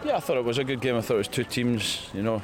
Yeah, I thought it was a good game. I thought it was two teams, a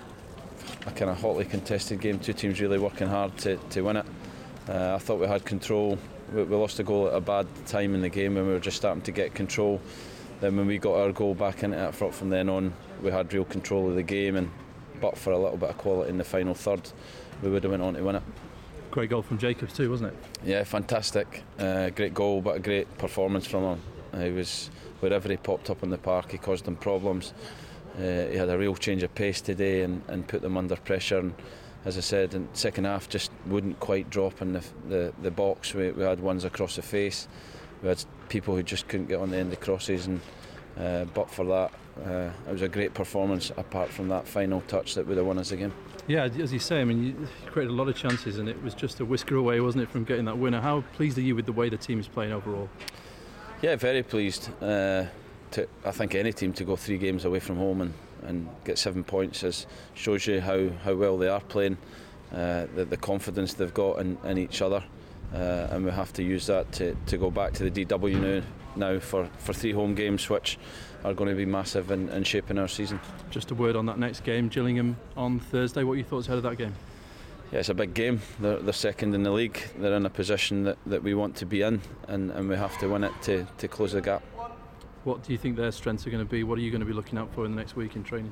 kind of hotly contested game, two teams really working hard to win it. I thought we had control. We lost a goal at a bad time in the game when we were just starting to get control. Then when we got our goal back into it from then on, we had real control of the game, and but for a little bit of quality in the final third, we would have went on to win it. Great goal from Jacobs too, wasn't it? Yeah, fantastic. Great goal, but a great performance from him. He was, wherever he popped up in the park, he caused them problems. He had a real change of pace today and put them under pressure. And as I said, in the second half, just wouldn't quite drop in the box. We had ones across the face. We had people who just couldn't get on the end of crosses, and but for that, it was a great performance. Apart from that final touch that would have won us the game. Yeah, as you say, I mean, you created a lot of chances, and it was just a whisker away, wasn't it, from getting that winner? How pleased are you with the way the team is playing overall? Yeah, very pleased. I think any team to go 3 games away from home and get 7 points shows you how well they are playing, the confidence they've got in each other, and we have to use that to go back to the DW now for 3 home games, which are going to be massive in shaping our season. Just a word on that next game, Gillingham on Thursday. What are your thoughts ahead of that game? Yeah, it's a big game. They're second in the league. They're in a position that we want to be in, and we have to win it to close the gap. What do you think their strengths are going to be? What are you going to be looking out for in the next week in training?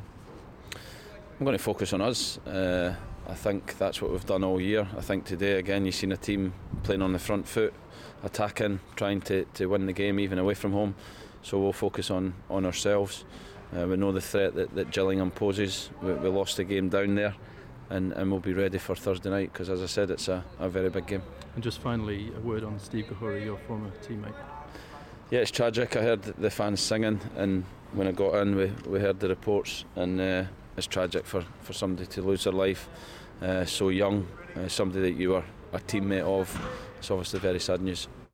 I'm going to focus on us. I think that's what we've done all year. I think today, again, you've seen a team playing on the front foot, attacking, trying to win the game even away from home. So we'll focus on ourselves. We know the threat that Gillingham poses. We lost the game down there, and we'll be ready for Thursday night, because, as I said, it's a very big game. And just finally, a word on Steve Gahuri, your former teammate. Yeah, it's tragic. I heard the fans singing, and when I got in, we heard the reports, and it's tragic for somebody to lose their life so young, somebody that you were a teammate of. It's obviously very sad news.